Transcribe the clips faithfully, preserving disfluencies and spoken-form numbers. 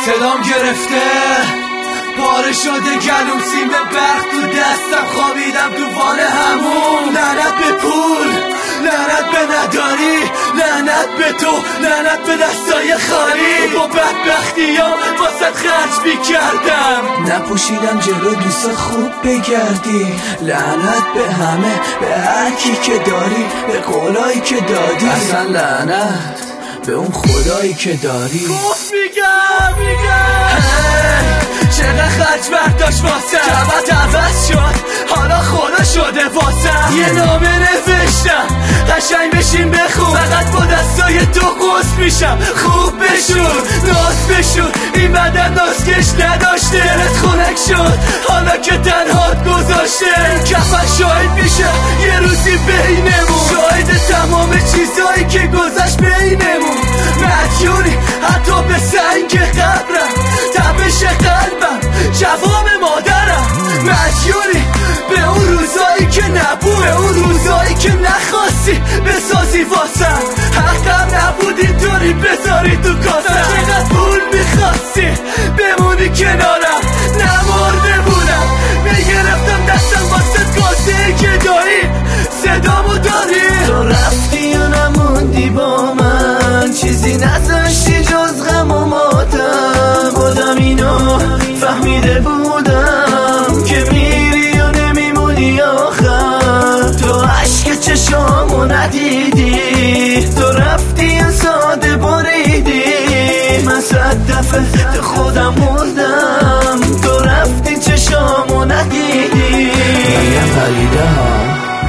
صدام گرفته پاره شده گلوم، سیم برق تو دستم، خوابیدم تو وان همون. لعنت به پول، لعنت به نداری، لعنت به تو، لعنت به دستای خالی. با بدبختیام واسه خرج بیکردم، نپوشیدم جلو دوست خوب بگردی. لعنت به همه، به هر کی که داری، به قولایی که دادی. اصلا لعنت به اون خدایی که داری. گفت میگم میگم چقدر خرج برداشت واسه جوت عوض شد، حالا خدا شده واسه. یه نامه نوشتم قشنگ بشین بخون، فقط با دستای تو قصد میشم. خوب بشون، ناز بشون، این بدن نازکش نداشته. دلت خنک شد حالا که تنهات گذاشته. کفن شاهد میشه یه روزی بینمون، شاهد تمام چیزایی که گذشت بینمون. مدیونی حتی به سنگ قبرم، تپش قلبم، جواب مادرم. مدیونی به اون روزایی که نبود، به اون روزایی که نخواستی بسازی واسم. حقم نبود اینطوری بذاری تو کاسم. چقدر پول میخواستی بمونی کنارم، نمرده بودم میگرفتم دستم واسه کاسه که داری، صدامو داری. تو رفتی و نموندی با من، چیزی نذاشتی جز غم و ماتم. خودم اینو فهمیده بودم که میری و نمیمونی آخر. تو عشق چشامو ندیدی، تو رفتی و ساده بریدی. من صد دفعه خودم مردم، تو رفتی چشامو ندیدی. من پریده ها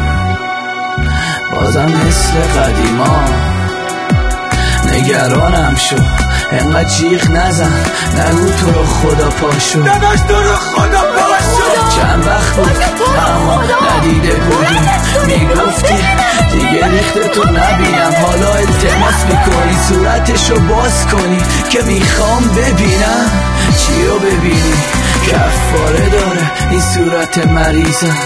بازم مثل قدیما، نگرانم شو انقدر جیغ نزن، نگو تو رو خدا پاشو، نداش تو رو خدا پاشو. چند وقت بود اما ندیده بودیم، میگفتی دیگه ریخت تو نبینم. حالا التماس میکنی صورتشو باز کنی که میخوام ببینم. چی رو ببینی کفاره داره این صورت مریضم.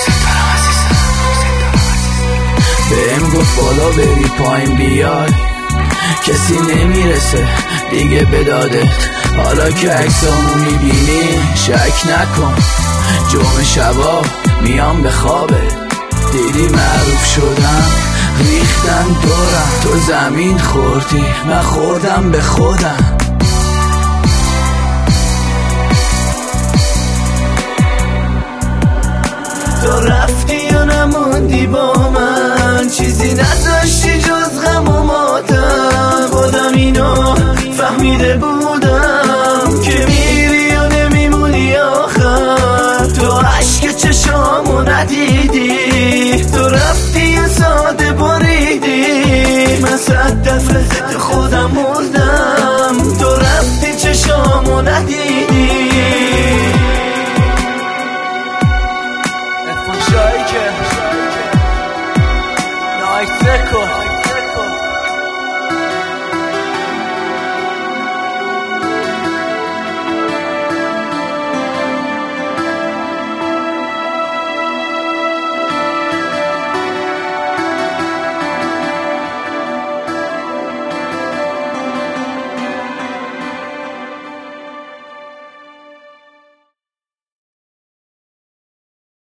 بهم گفت بالا بری پایین بیای، کسی نمیرسه دیگه به دادت. حالا که عکسامو میبینی شک نکن، جمعه شبا میام به خوابت. دیدی معروف شدم ریختن دورم، تو زمین خوردی من خوردم به خودم. تو رفتی و نموندی با من، چیزی نذاشتی